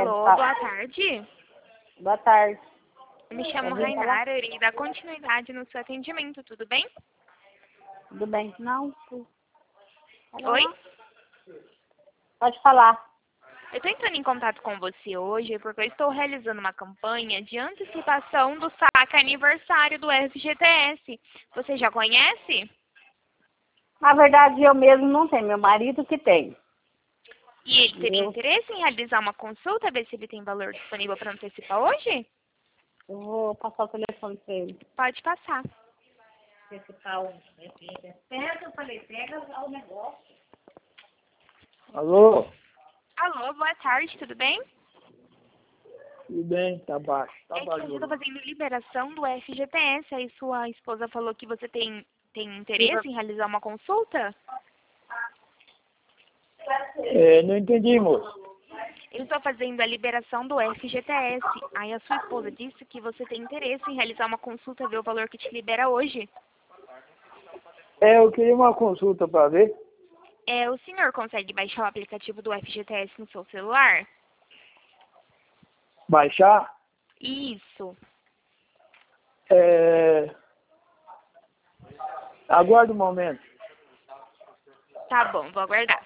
Alô, boa tarde. Boa tarde. Eu me chamo Rainara, eu irei dar continuidade no seu atendimento, tudo bem? Tudo bem? Não? Oi? Pode falar. Eu estou entrando em contato com você hoje porque eu estou realizando uma campanha de antecipação do saque aniversário do FGTS. Você já conhece? Na verdade, eu mesmo não tenho. Meu marido que tem. E ele teria interesse em realizar uma consulta, ver se ele tem valor disponível para antecipar hoje? Eu vou passar o telefone para ele. Pode passar. Antecipar o... Pega, eu falei, pega o negócio. Alô? Alô, boa tarde, tudo bem? Tudo bem, tá baixo. Tá É que eu estou fazendo liberação do FGTS, aí sua esposa falou que você tem interesse em realizar uma consulta? Não entendi, moço. Eu estou fazendo a liberação do FGTS, aí a sua esposa disse que você tem interesse em realizar uma consulta, ver o valor que te libera hoje. Eu queria uma consulta para ver. O senhor consegue baixar o aplicativo do FGTS no seu celular? Baixar? Isso. Aguarde um momento. Tá bom, vou aguardar.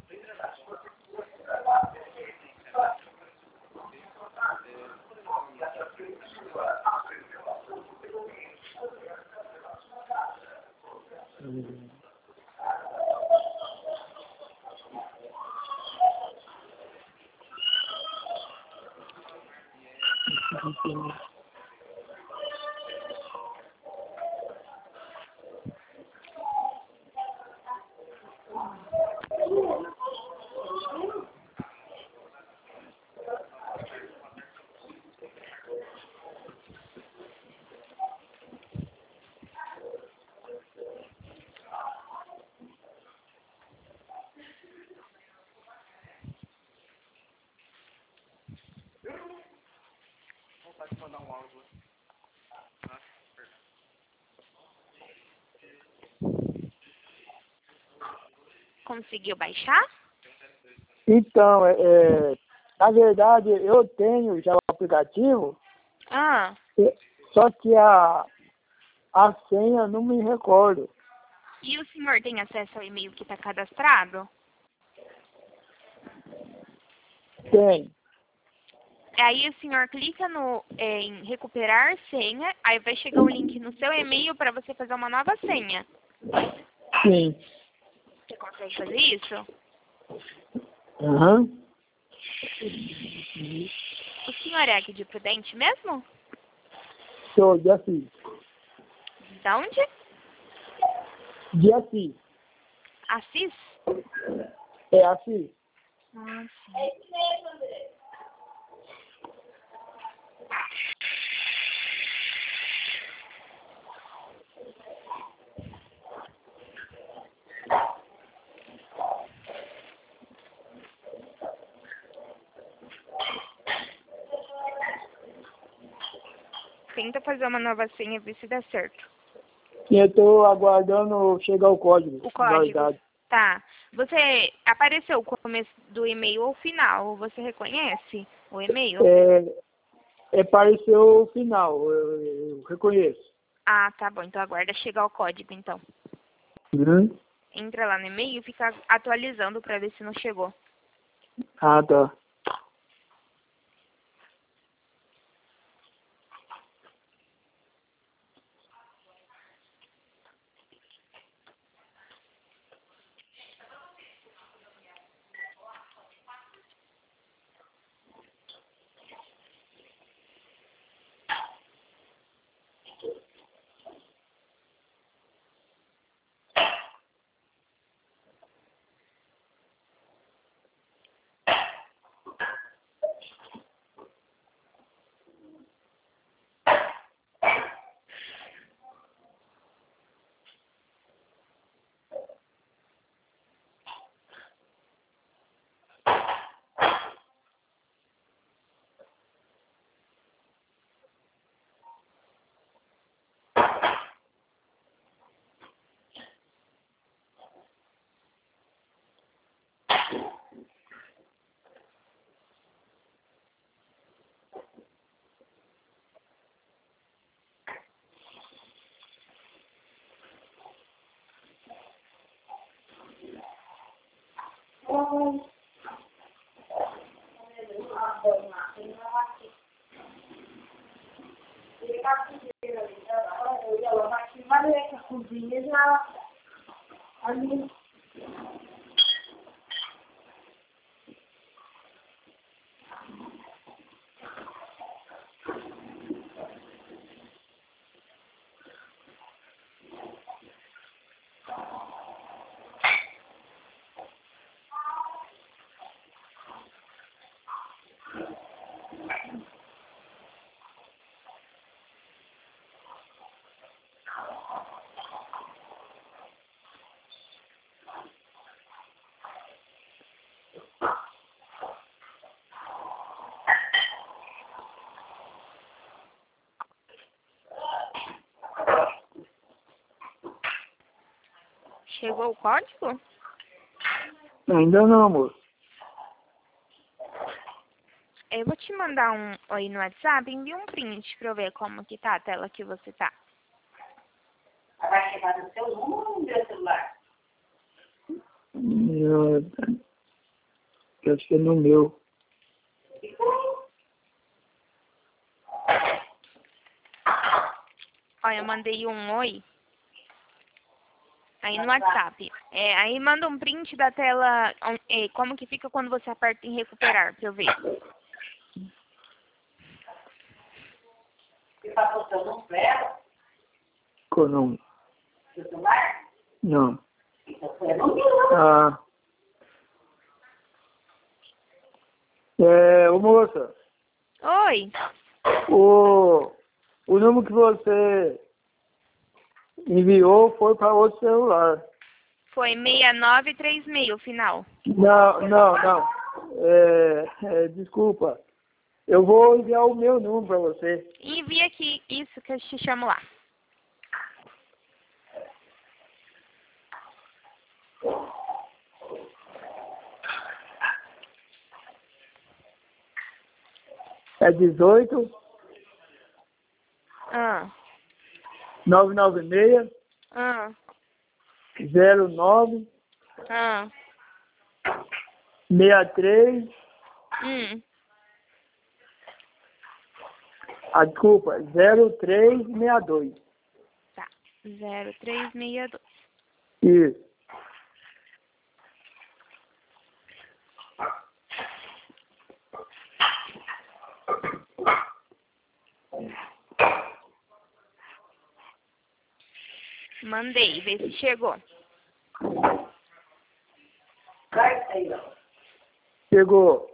Conseguiu baixar? Então, na verdade, eu tenho já o aplicativo, só que a senha eu não me recordo. E o senhor tem acesso ao e-mail que está cadastrado? Tem. Aí o senhor clica em recuperar senha, aí vai chegar um link no seu e-mail para você fazer uma nova senha. Sim. Você consegue fazer isso? Aham. O senhor é aqui de Prudente mesmo? Sou de Assis. De onde? De Assis. Assis? É Assis. Sim. Tenta fazer uma nova senha e ver se dá certo. Eu estou aguardando chegar o código. O código. Verdade. Tá. Você apareceu o começo do e-mail ou o final? Você reconhece o e-mail? Apareceu o final, eu reconheço. Ah, tá bom. Então aguarda chegar o código, então. Entra lá no e-mail e fica atualizando para ver se não chegou. Ah, tá. Chegou o código? Ainda não, amor. Eu vou te mandar um aí no WhatsApp, envia um print pra eu ver como que tá a tela que você tá. Vai chegar no seu número ou no meu celular? Eu acho que é no meu. Olha, eu mandei um oi. Aí no WhatsApp. Aí manda um print da tela, como que fica quando você aperta em recuperar, pra eu ver. Você passou o seu número para ela? Qual nome? Seu celular? Não. Então foi no meu. Ah. Ô moça, Oi. o número que você enviou foi para outro celular. Foi 6936 o final. Não. Desculpa. Eu vou enviar o meu número para você. Envia aqui isso que eu te chamo lá. É 18 Ah. 996 Ah. 09 Ah. 63. Desculpa, 0362. Tá. 0362. Isso. Mandei, vê se chegou. Chegou.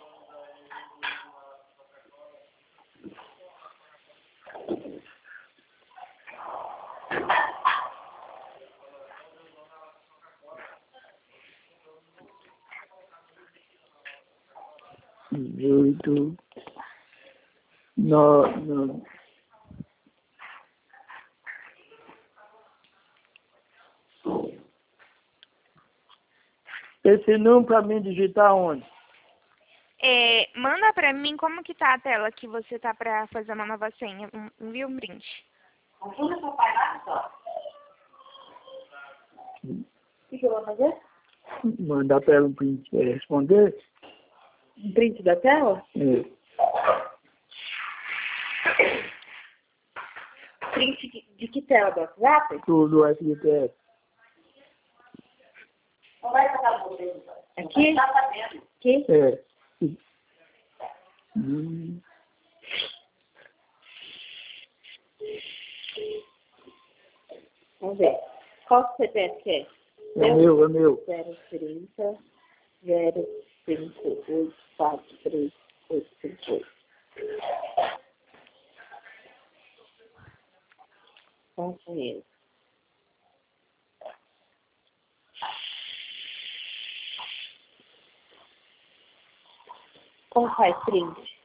Oito. Não. Esse número para mim digitar onde? Manda pra mim como que tá a tela que você tá pra fazer uma nova senha. Envia um print. Ajuda seu pai lá só. O que eu vou fazer? Mandar para ela um print responder? Um print da tela? É. Print de que tela? Do WhatsApp? Do FGTS. Não vai passar o modelo. Aqui? Não tá sabendo. Aqui? É. Vamos ver. Qual que CPF que é? É meu. 030 058 43858. Vamos com ele. Como faz print?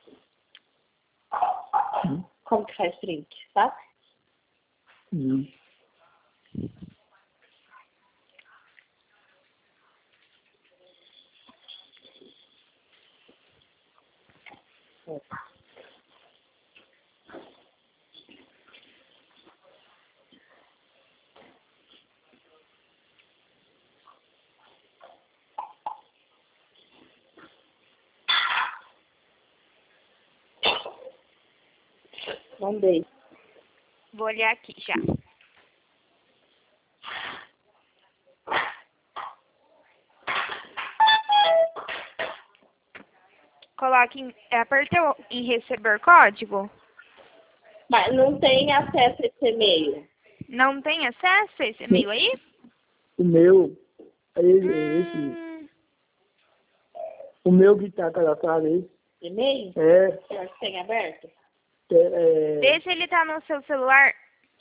Como que faz print, sabe? Mandei. Vou olhar aqui já. Coloque apertou em receber código? Mas não tem acesso a esse e-mail. Não tem acesso a esse e-mail aí? O meu, esse, o meu que tá cadastrado aí. E-mail? É, Será que tem aberto? Vê se ele tá no seu celular.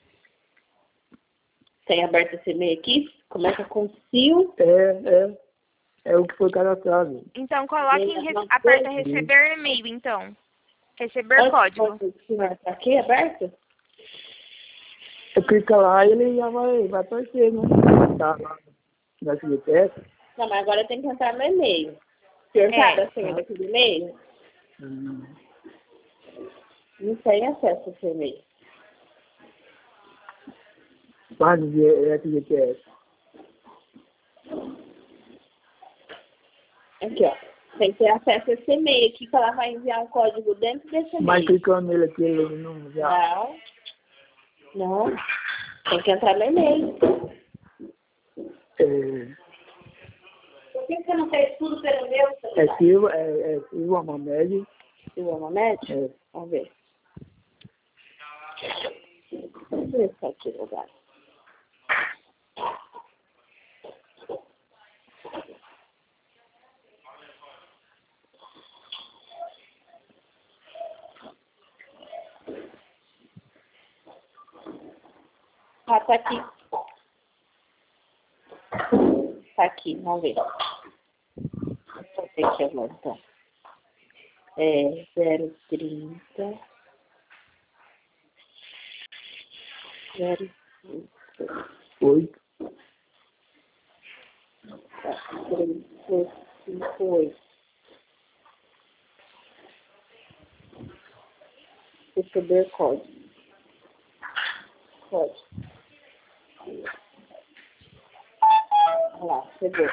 Tem aberto esse e-mail aqui? Começa com Sil. É o que foi cadastrado. Então coloque aperta receber e-mail, então. Receber código. Tá aqui aberto? Você clica lá e ele já vai aparecer, né? Tá lá na FGTS. Não, mas agora tem que entrar no e-mail. O senhor sabe a senha daquele e-mail? Não tem acesso a esse e-mail. Página de FGTS. Aqui, ó. Tem que ter acesso a esse e-mail aqui, que ela vai enviar um código dentro desse e-mail. Mas clicando nele aqui, ele não já... Não. Tem que entrar no e-mail. Por que você não fez tudo pelo meu? Silva Mamed. Silva Mamed? Vamos ver. Vamos ver se aqui no lugar. Ah, tá aqui. Tá aqui, vamos ver. Deixa eu ver aqui agora, então. 030 8. 358. Receber código. Olha lá, chegou.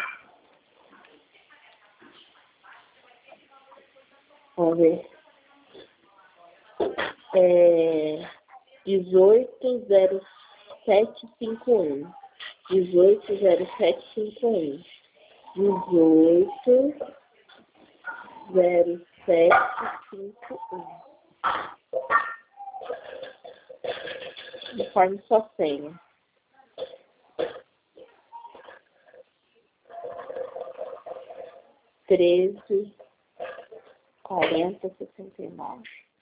Vamos ver. 180751. 180751. 180751. Informe sua senha. Treze 4069.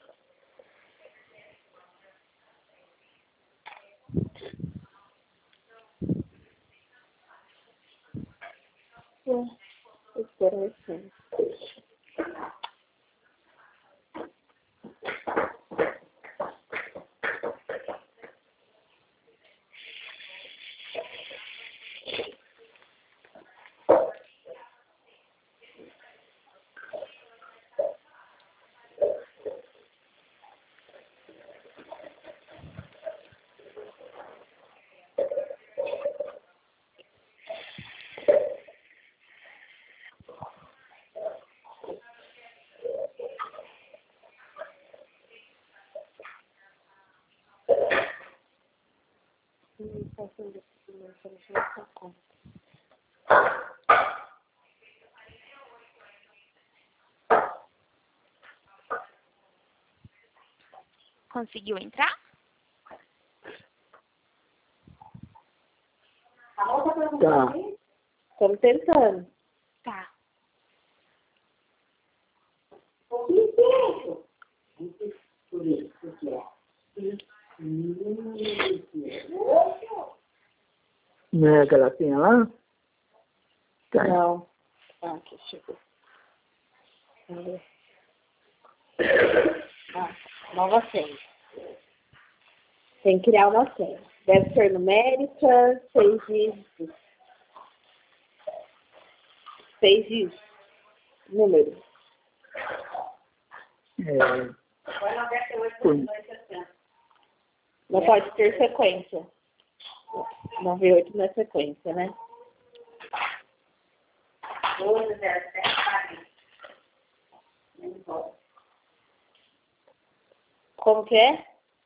Espera assim. Conseguiu entrar? Tá. Estamos tentando. Tá. Não é aquela senha lá? Tá. Não. Ah, aqui chegou. Vamos ver. Nova senha. Tem que criar uma senha. Deve ser numérica, 6 dígitos. 6 dígitos. Número. Não pode ter sequência. 98 não é sequência, né? 1207. Como que é?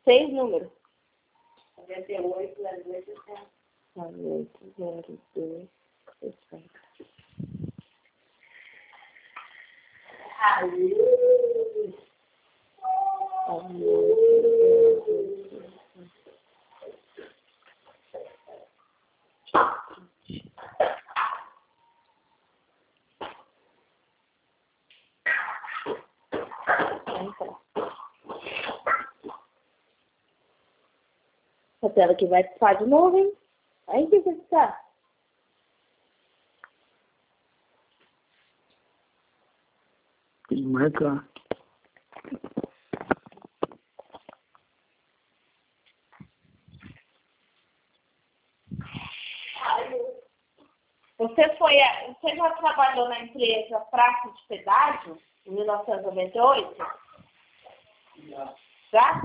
6 números. 98, 02, 60. 98, 02, 60. Aí. 98, 02, 60. A tela que vai piscar de novo, hein? Aí que vai piscar. Tem que marcar. Você já trabalhou na empresa Praça de Pedágio, em 1998? Já?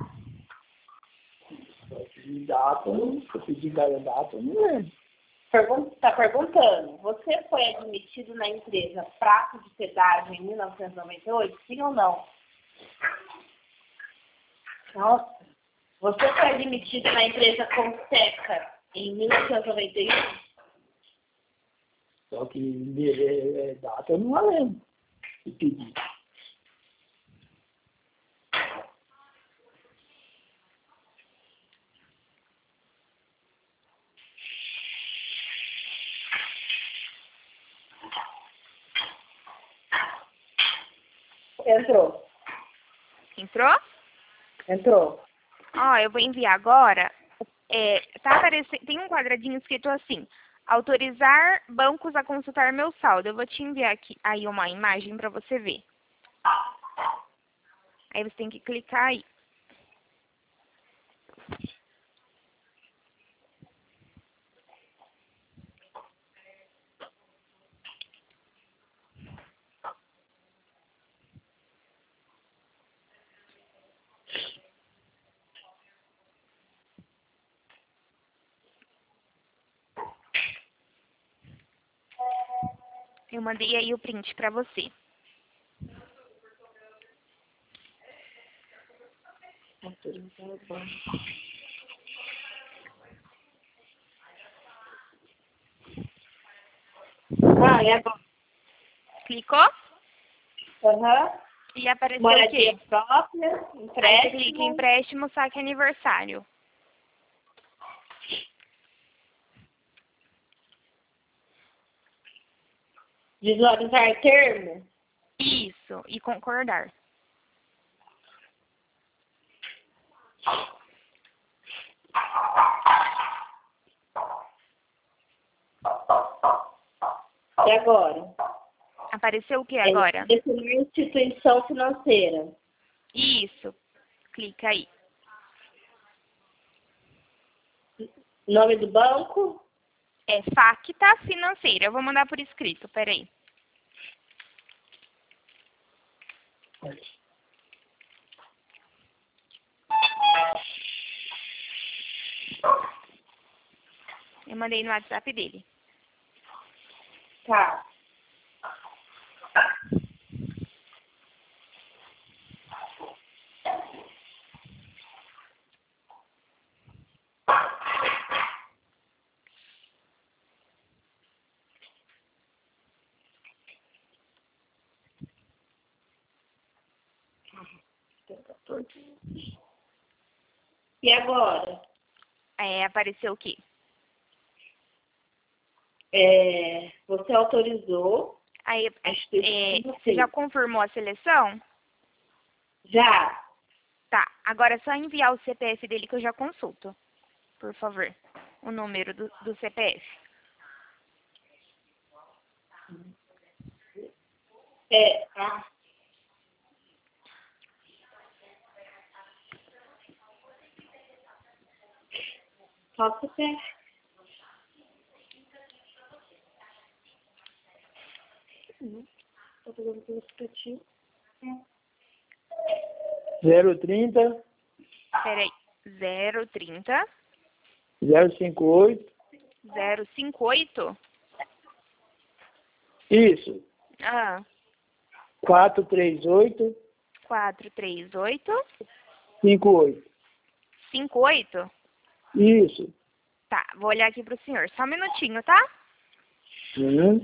Se eu pedir data, não é. Está perguntando, você foi admitido na empresa Praça de Pedágio em 1998? Sim ou não? Nossa. Você foi admitido na empresa Conseca em 1991? Só que data eu não lembro. Se pedir. Entrou. Entrou? Entrou. Ó, eu vou enviar agora. Tá aparecendo, tem um quadradinho escrito assim: autorizar bancos a consultar meu saldo. Eu vou te enviar aqui aí uma imagem para você ver. Aí você tem que clicar aí. Eu mandei aí o print para você. Ah, e agora? Clicou? Aham. E apareceu o Moradia quê? própria, Aí você clica em empréstimo. empréstimo, saque aniversário. Visualizar termo. Isso, e concordar. E agora? Apareceu o que agora? Definir instituição financeira. Isso, clica aí. Nome do banco. É Facta Financeira. Eu vou mandar por escrito, peraí. Eu mandei no WhatsApp dele. Tá. E agora? Apareceu o quê? Você autorizou Aí, a instituição você financeira. já confirmou a seleção? Já. Tá, agora é só enviar o CPF dele que eu já consulto. Por favor, o número do CPF. Só o CPF. Tô fazendo tudo explicativo. 030 Peraí, 030 058. 058? Isso. 438 438 58. 58? Isso. Tá, vou olhar aqui pro senhor. Só um minutinho, tá? Uhum.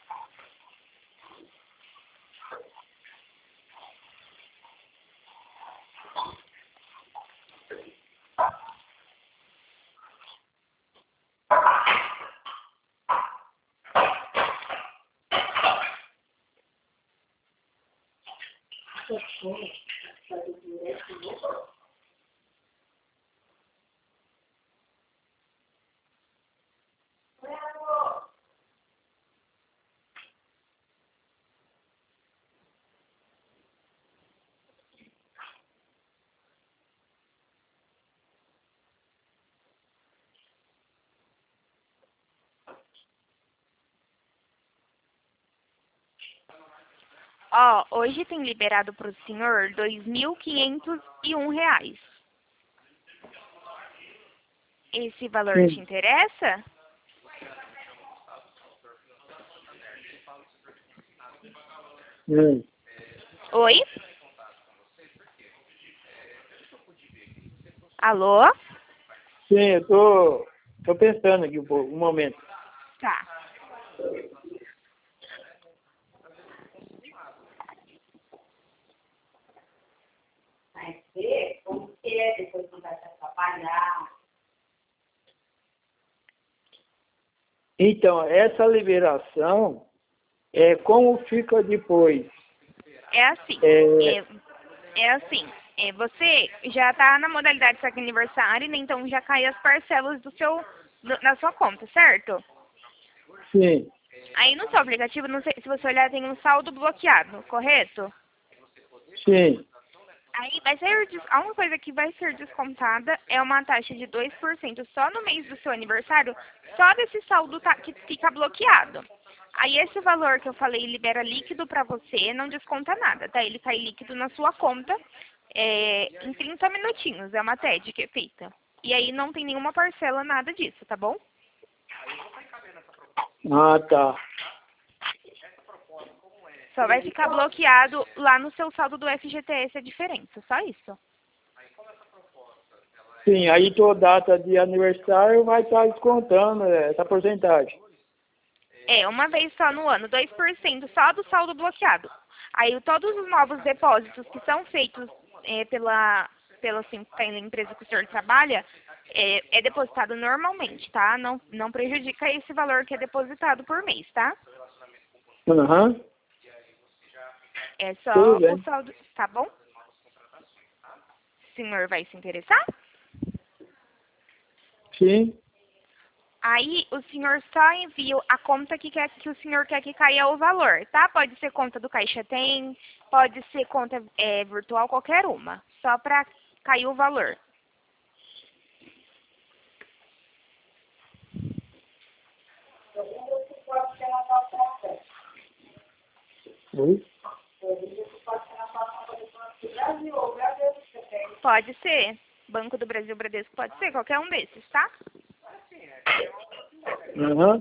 Ó, hoje tem liberado pro senhor R$ 2.501. Esse valor Sim. te interessa? Oi? Alô? Sim, eu tô pensando aqui um pouco, um momento. Tá. Vai ver como que é, depois não vai se atrapalhar. Então, essa liberação, como fica depois? É assim. É assim. Você já tá na modalidade saque aniversário, né? Então já cai as parcelas na sua conta, certo? Sim, Aí no seu aplicativo, não sei se você olhar, tem um saldo bloqueado, correto? sim. Aí a única coisa que vai ser descontada é uma taxa de 2% só no mês do seu aniversário, só desse saldo que fica bloqueado. Aí esse valor que eu falei libera líquido para você, não desconta nada, tá? Ele cai líquido na sua conta em 30 minutinhos, é uma TED que é feita. E aí não tem nenhuma parcela, nada disso, tá bom? Ah, tá. Só vai ficar bloqueado lá no seu saldo do FGTS a diferença, só isso. Sim, aí tua data de aniversário vai estar descontando essa porcentagem. Uma vez só no ano, 2% só do saldo bloqueado. Aí todos os novos depósitos que são feitos pela empresa que o senhor trabalha, é depositado normalmente, tá? Não prejudica esse valor que é depositado por mês, tá? Aham. É só Tudo bem. o saldo, tá bom? O senhor vai se interessar? Sim. Aí o senhor só envia a conta que o senhor quer que caia o valor, tá? Pode ser conta do Caixa Tem, pode ser conta virtual, qualquer uma. Só para cair o valor. Oi? Pode ser. Banco do Brasil, Bradesco, pode ser. Qualquer um desses, tá? Aham.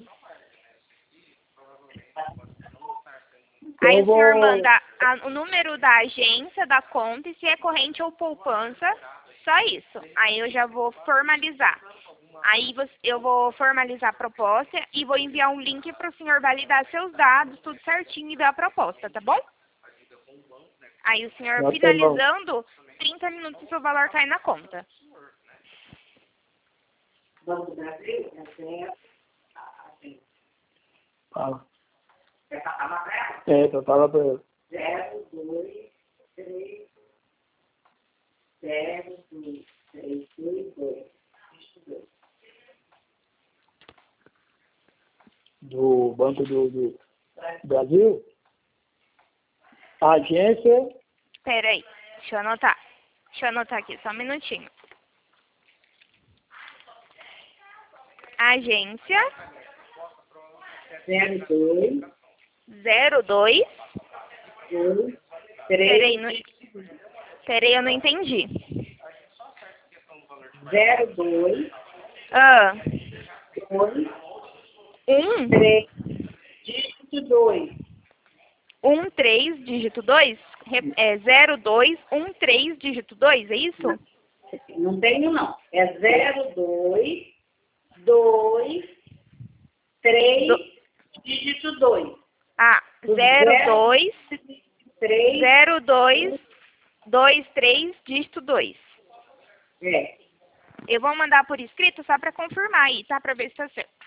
Aí Eu o senhor vou... manda o número da agência, da conta, e se é corrente ou poupança, só isso. Aí eu já vou formalizar. Aí eu vou formalizar a proposta e vou enviar um link para o senhor validar seus dados, tudo certinho, e dar a proposta, tá bom? Aí o senhor Tá bom. finalizando, 30 minutos o seu valor cai na conta. Banco do Brasil, assim, Fala. quer passar pra ela? Então fala pra ele. 02332. Do Banco do Brasil? Agência... Pera aí, deixa eu anotar. Deixa eu anotar aqui, só um minutinho. Agência 02 02. 2 Peraí, 3 eu não entendi. 02 Ah, 2 1, 3 dígito 2. 13, dígito 2? É 0213, dígito 2, é isso? Não tenho, não. É 02 2 3 dígito 2. Ah, 02 3 02 23 dígito 2. É. Eu vou mandar por escrito só para confirmar aí, tá? Para ver se tá certo.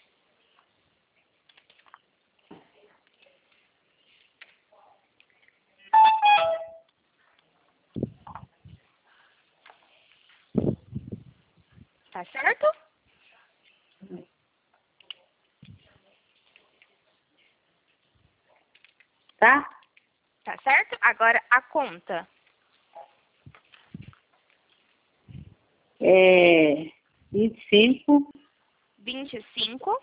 Tá certo? Tá? Tá certo? Agora a conta. É 25 25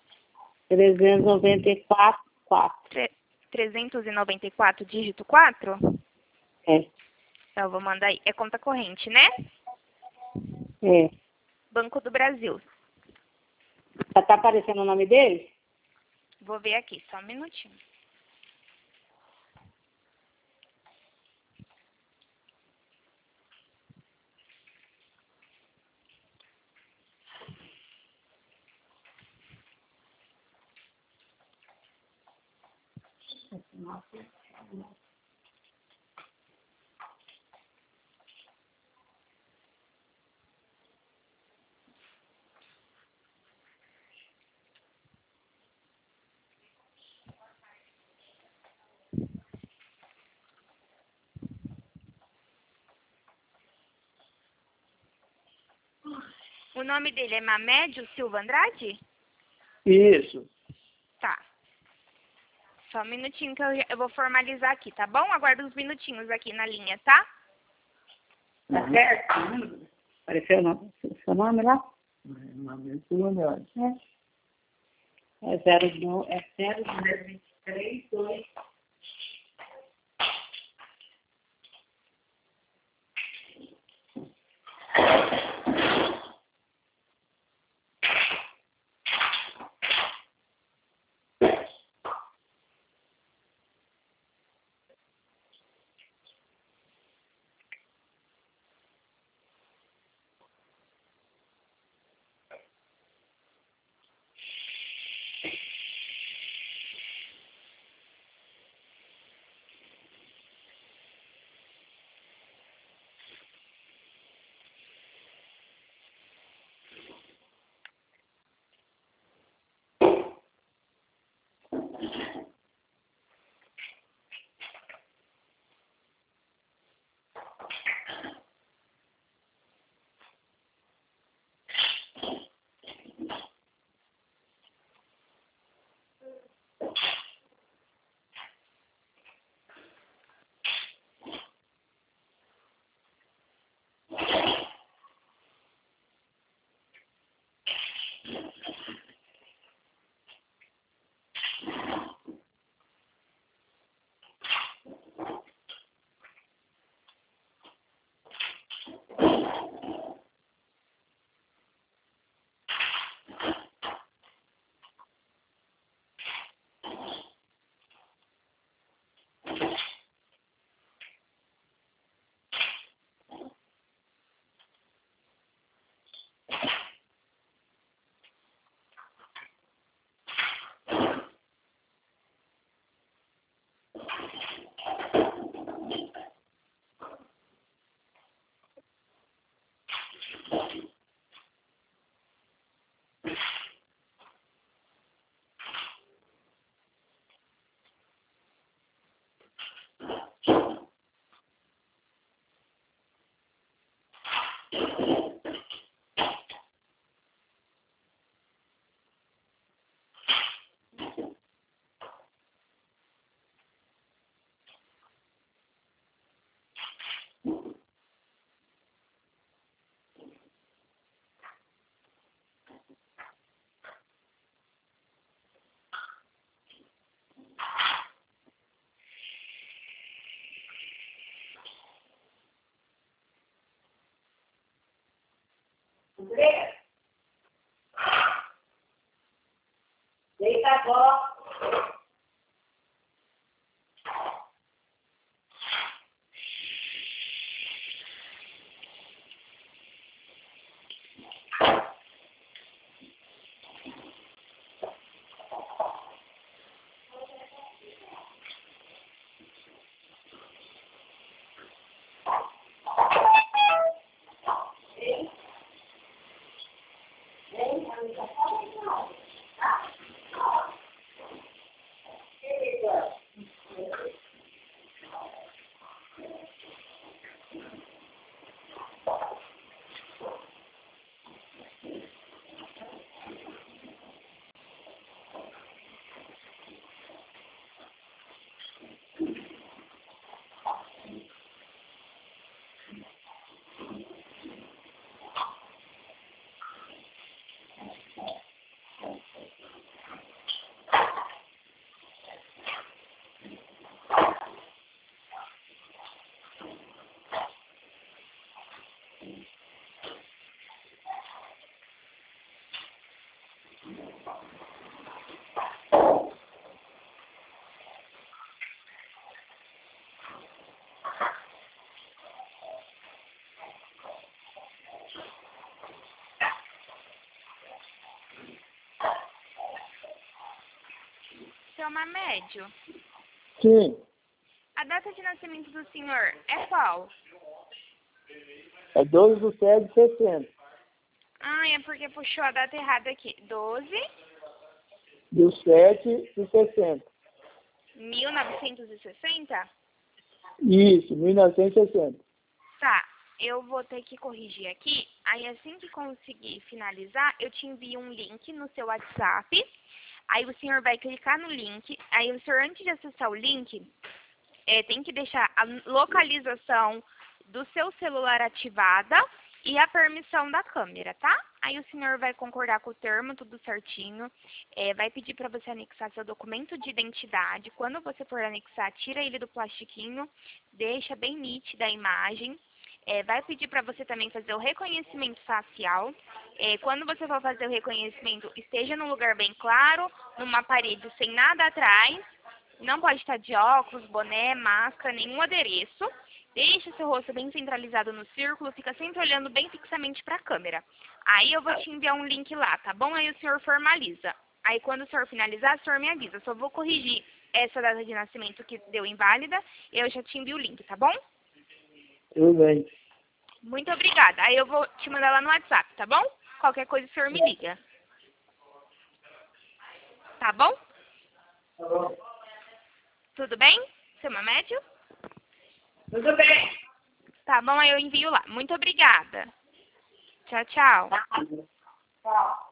394 4. 394 dígito 4. É. Então eu vou mandar aí. É conta corrente, né? É. Banco do Brasil. Já tá aparecendo o nome dele? Vou ver aqui, só um minutinho. O nome dele é Mamédio Silva Andrade? Isso. Tá. Só um minutinho que eu vou formalizar aqui, tá bom? Aguarda uns minutinhos aqui na linha, tá? Tá certo? Apareceu o seu nome lá? É 02, é 023 2. André, deita agora. Seu Mamédio, Sim, a data de nascimento do senhor é qual? é 12/7/60. Ah, é porque puxou a data errada aqui. 12/7/60. 1960? Isso, 1960. Tá, eu vou ter que corrigir aqui. Aí assim que conseguir finalizar, eu te envio um link no seu WhatsApp. Aí o senhor vai clicar no link. Aí o senhor, antes de acessar o link, tem que deixar a localização do seu celular ativada e a permissão da câmera, tá? Aí o senhor vai concordar com o termo, tudo certinho. Vai pedir para você anexar seu documento de identidade. Quando você for anexar, tira ele do plastiquinho, deixa bem nítida a imagem. Vai pedir para você também fazer o reconhecimento facial. Quando você for fazer o reconhecimento, esteja num lugar bem claro, numa parede sem nada atrás. Não pode estar de óculos, boné, máscara, nenhum adereço. Deixe seu rosto bem centralizado no círculo, fica sempre olhando bem fixamente para a câmera. Aí eu vou te enviar um link lá, tá bom? Aí o senhor formaliza. Aí quando o senhor finalizar, o senhor me avisa. Só vou corrigir essa data de nascimento que deu inválida, eu já te envio o link, tá bom? Tudo bem. Muito obrigada. Aí eu vou te mandar lá no WhatsApp, tá bom? Qualquer coisa o senhor me liga. Tá bom? Tá bom. Tudo bem, seu Mamédio? Tudo bem. Tá bom, aí eu envio lá. Muito obrigada. Tchau, tchau. Tchau.